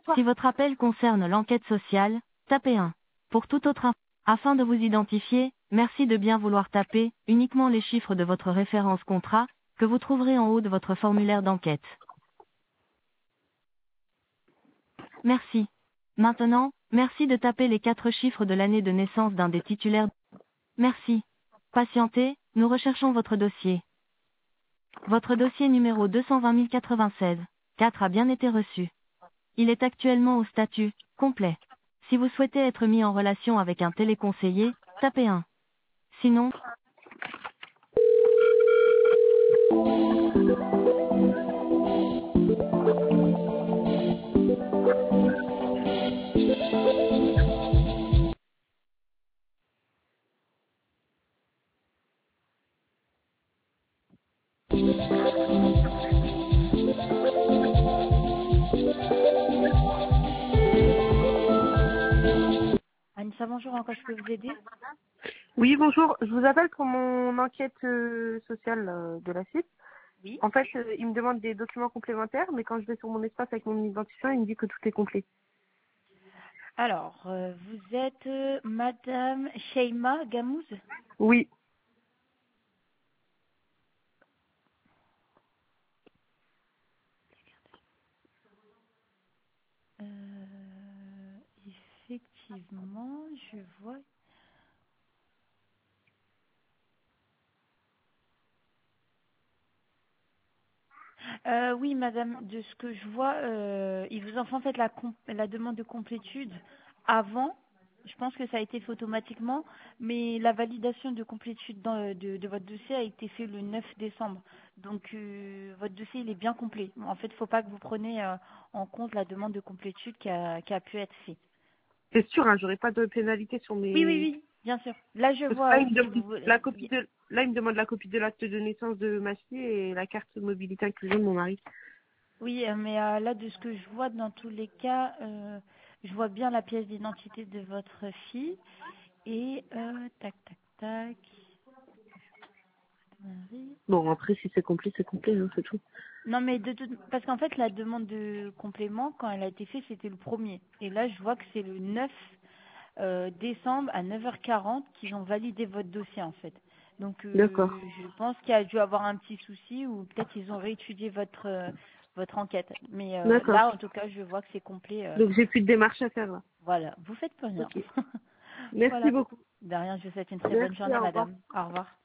Si votre appel concerne l'enquête sociale, tapez 1. Pour toute autre info, afin de vous identifier, merci de bien vouloir taper uniquement les chiffres de votre référence contrat, que vous trouverez en haut de votre formulaire d'enquête. Merci. Maintenant, merci de taper les 4 chiffres de l'année de naissance d'un des titulaires. Merci. Patientez, nous recherchons votre dossier. Votre dossier numéro 220 096, 4 a bien été reçu. Il est actuellement au statut complet. Si vous souhaitez être mis en relation avec un téléconseiller, tapez 1. Sinon, Anissa, bonjour, en quoi je peux vous aider? Oui, bonjour. Je vous appelle pour mon enquête sociale de la suite. Oui. En fait, il me demande des documents complémentaires, mais quand je vais sur mon espace avec mon identifiant, il me dit que tout est complet. Alors, vous êtes Madame Sheima Gamouz? Oui. Effectivement, je vois. Oui, madame, de ce que je vois, il vous en fait en fait la demande de complétude avant. Je pense que ça a été fait automatiquement, mais la validation de complétude de votre dossier a été fait le 9 décembre. Donc, votre dossier, il est bien complet. En fait, il ne faut pas que vous preniez en compte la demande de complétude qui a pu être faite. C'est sûr, hein, j'aurai pas de pénalité sur Oui, oui, mes... oui, bien sûr. Là, je Parce que là, vois, il me si demande vous voulez. la copie de... Là, il me demande la copie de l'acte de naissance de ma fille et la carte mobilité inclusion de mon mari. Oui, mais là, de ce que je vois, dans tous les cas, je vois bien la pièce d'identité de votre fille. Et, tac, tac, tac. Marie. Bon, après, si c'est complet, hein, c'est tout. Non, mais parce qu'en fait, la demande de complément, quand elle a été faite, c'était le premier. Et là, je vois que c'est le 9 décembre à 9h40 qu'ils ont validé votre dossier, en fait. Donc, D'accord. je pense qu'il y a dû avoir un petit souci ou peut-être ils ont réétudié votre enquête. Mais D'accord. là, en tout cas, je vois que c'est complet. Donc, j'ai plus de démarches à faire, là. Voilà, vous faites plus rien. Ok. Merci Voilà. beaucoup. De rien, je vous souhaite une très bonne Merci, journée, au revoir. madame. Au revoir.